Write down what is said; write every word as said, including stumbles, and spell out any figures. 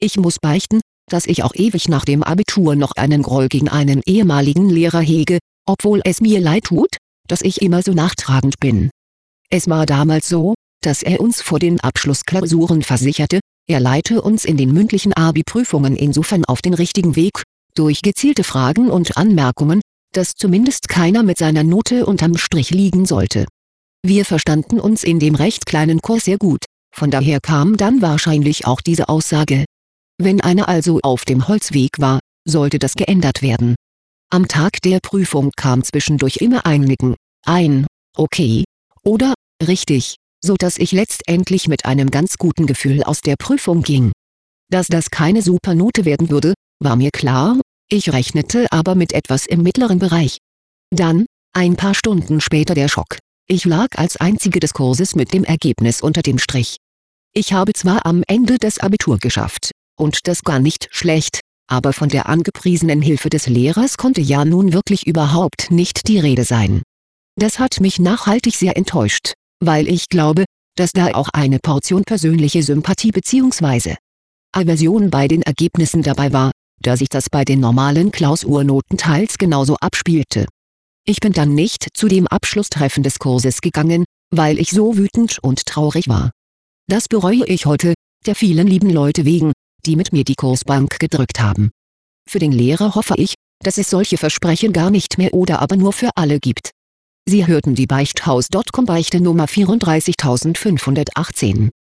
Ich muss beichten, dass ich auch ewig nach dem Abitur noch einen Groll gegen einen ehemaligen Lehrer hege, obwohl es mir leid tut, dass ich immer so nachtragend bin. Es war damals so, dass er uns vor den Abschlussklausuren versicherte, er leite uns in den mündlichen Abi-Prüfungen insofern auf den richtigen Weg, durch gezielte Fragen und Anmerkungen, dass zumindest keiner mit seiner Note unterm Strich liegen sollte. Wir verstanden uns in dem recht kleinen Kurs sehr gut, von daher kam dann wahrscheinlich auch diese Aussage. Wenn einer also auf dem Holzweg war, sollte das geändert werden. Am Tag der Prüfung kam zwischendurch immer ein Nicken, ein Okay oder Richtig, so dass ich letztendlich mit einem ganz guten Gefühl aus der Prüfung ging. Dass das keine Supernote werden würde, war mir klar, ich rechnete aber mit etwas im mittleren Bereich. Dann, ein paar Stunden später der Schock. Ich lag als Einzige des Kurses mit dem Ergebnis unter dem Strich. Ich habe zwar am Ende das Abitur geschafft, und das gar nicht schlecht, aber von der angepriesenen Hilfe des Lehrers konnte ja nun wirklich überhaupt nicht die Rede sein. Das hat mich nachhaltig sehr enttäuscht, weil ich glaube, dass da auch eine Portion persönliche Sympathie bzw. Aversion bei den Ergebnissen dabei war, da sich das bei den normalen Klausurnoten teils genauso abspielte. Ich bin dann nicht zu dem Abschlusstreffen des Kurses gegangen, weil ich so wütend und traurig war. Das bereue ich heute, der vielen lieben Leute wegen, die mit mir die Kursbank gedrückt haben. Für den Lehrer hoffe ich, dass es solche Versprechen gar nicht mehr oder aber nur für alle gibt. Sie hörten die Beichthaus Punkt com Beichte Nummer vierunddreißigtausendfünfhundertachtzehn.